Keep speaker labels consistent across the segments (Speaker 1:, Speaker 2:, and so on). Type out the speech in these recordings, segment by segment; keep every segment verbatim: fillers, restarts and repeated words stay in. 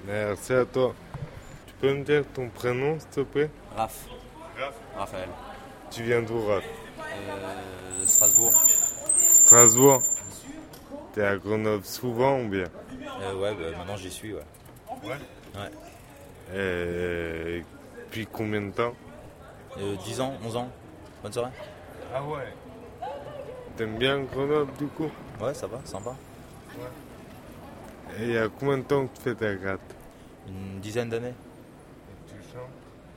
Speaker 1: Merci à toi. Tu peux me dire ton prénom, s'il te plaît?
Speaker 2: Raph.
Speaker 1: Raph.
Speaker 2: Raphaël.
Speaker 1: Tu viens d'où, Raph?
Speaker 2: Euh, Strasbourg.
Speaker 1: Strasbourg. T'es à Grenoble souvent ou bien?
Speaker 2: Euh, ouais, bah, maintenant j'y suis, ouais.
Speaker 1: Ouais.
Speaker 2: Ouais.
Speaker 1: Et depuis combien de temps?
Speaker 2: Euh, dix ans, onze ans. Bonne soirée.
Speaker 1: Ah ouais. T'aimes bien Grenoble du coup?
Speaker 2: Ouais, ça va, sympa.
Speaker 1: Et il y a combien de temps que tu fais ta gratte?
Speaker 2: Une dizaine d'années,
Speaker 1: Et tu chantes?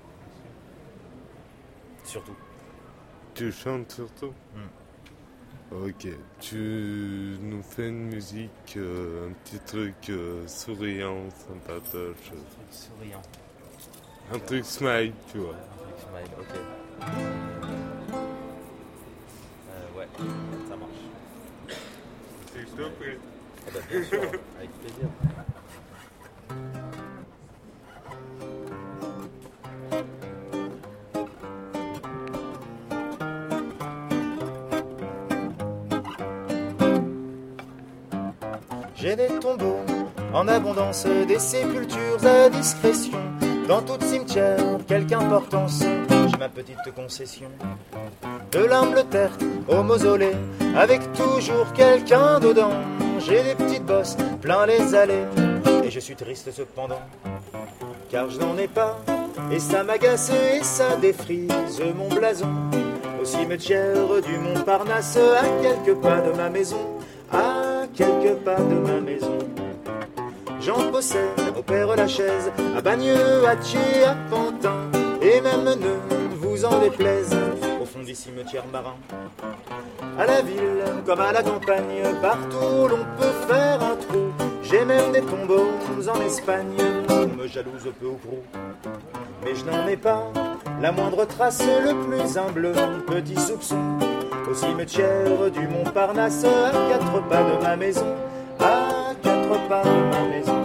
Speaker 2: surtout.
Speaker 1: Tu chantes surtout?
Speaker 2: Mm.
Speaker 1: Ok. Tu nous fais une musique, euh, un petit truc euh, souriant, sympatoche.
Speaker 2: Un truc souriant.
Speaker 1: Un truc smile, tu vois.
Speaker 2: Un truc smile, ok. Euh, ouais, ça marche.
Speaker 1: S'il te plaît.
Speaker 2: Ah bah, bien sûr, avec plaisir.
Speaker 3: J'ai des tombeaux en abondance, des sépultures à discrétion. Dans tout cimetière, quelque importance, j'ai ma petite concession. De l'humble terre au mausolée, avec toujours quelqu'un dedans. J'ai des petites bosses plein les allées, et je suis triste cependant, car je n'en ai pas, et ça m'agace et ça défrise mon blason. Au cimetière du Montparnasse, à quelques pas de ma maison, à quelques pas de ma maison. J'en possède au Père-Lachaise, à Bagneux, à Thiers, à Pantin, et même ne vous en déplaise, au fond des cimetières marins. À la ville comme à la campagne, partout l'on peut faire un trou. J'ai même des tombeaux en Espagne, on me jalouse peu ou prou. Mais je n'en ai pas la moindre trace, le plus humble petit soupçon. Au cimetière du Montparnasse, à quatre pas de ma maison, à quatre pas de ma maison.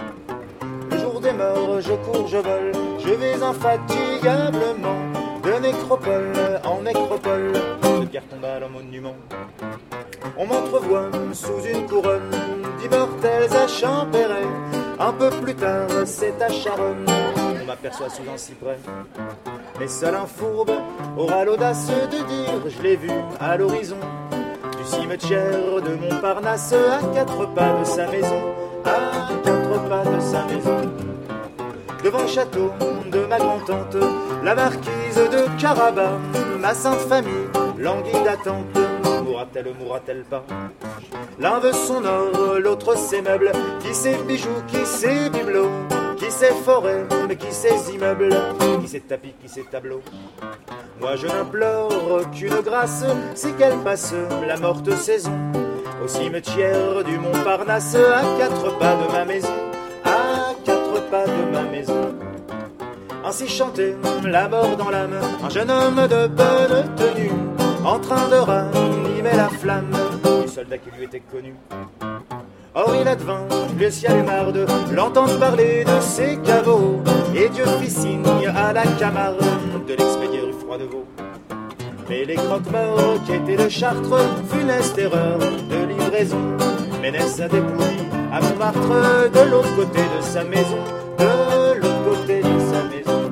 Speaker 3: Le jour des morts, je cours, je vole, je vais infatigablement, de nécropole en nécropole, de pierre tombale en monument. On m'entrevoit sous une couronne d'immortels à Champéret. Un peu plus tard, c'est à Charonne, on m'aperçoit sous un cyprès. Mais seul un fourbe aura l'audace de dire, je l'ai vu à l'horizon du cimetière de Montparnasse, à quatre pas de sa maison, à quatre pas de sa maison. Devant le château de ma grand-tante, la marquise de Carabas, ma sainte famille languit d'attente. Mourra-t-elle, mourra-t-elle pas? L'un veut son or, l'autre ses meubles, qui ses bijoux, qui ses bibelots, qui ses forêts, mais qui ses immeubles, qui ses tapis, qui ses tableaux. Moi je n'implore qu'une grâce, c'est qu'elle passe la morte saison au cimetière du Montparnasse, à quatre pas de ma maison, à quatre pas de ma maison. Ainsi chantait la mort dans l'âme, un jeune homme de bonne tenue, en train de ranimer la flamme du soldat qui lui était connu. Or il advint le ciel-marde, l'entendre parler de ses caveaux, et Dieu fit signe à la Camarde de l'expédier rue Froidevaux. Mais les croque-morts qui étaient de Chartres, funeste erreur de livraison, Ménès a dépouillé à Montmartre, de l'autre côté de sa maison, de l'autre côté de sa maison.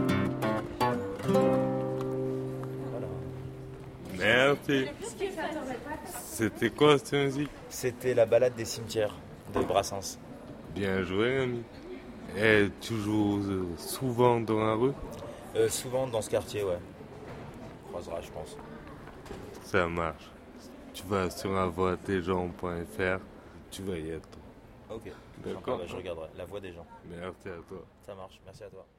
Speaker 3: Voilà.
Speaker 1: Merci. C'était quoi cette musique?
Speaker 2: C'était la balade des cimetières de Brassens.
Speaker 1: Bien joué, ami. Et tu joues euh, souvent dans la rue?
Speaker 2: Euh, souvent dans ce quartier, ouais. On croisera, je pense.
Speaker 1: Ça marche. Tu vas sur la voix des gens point f r, tu vas y être.
Speaker 2: Ok.
Speaker 1: D'accord.
Speaker 2: Bah, je regarderai la voix des gens.
Speaker 1: Merci à toi.
Speaker 2: Ça marche, merci à toi.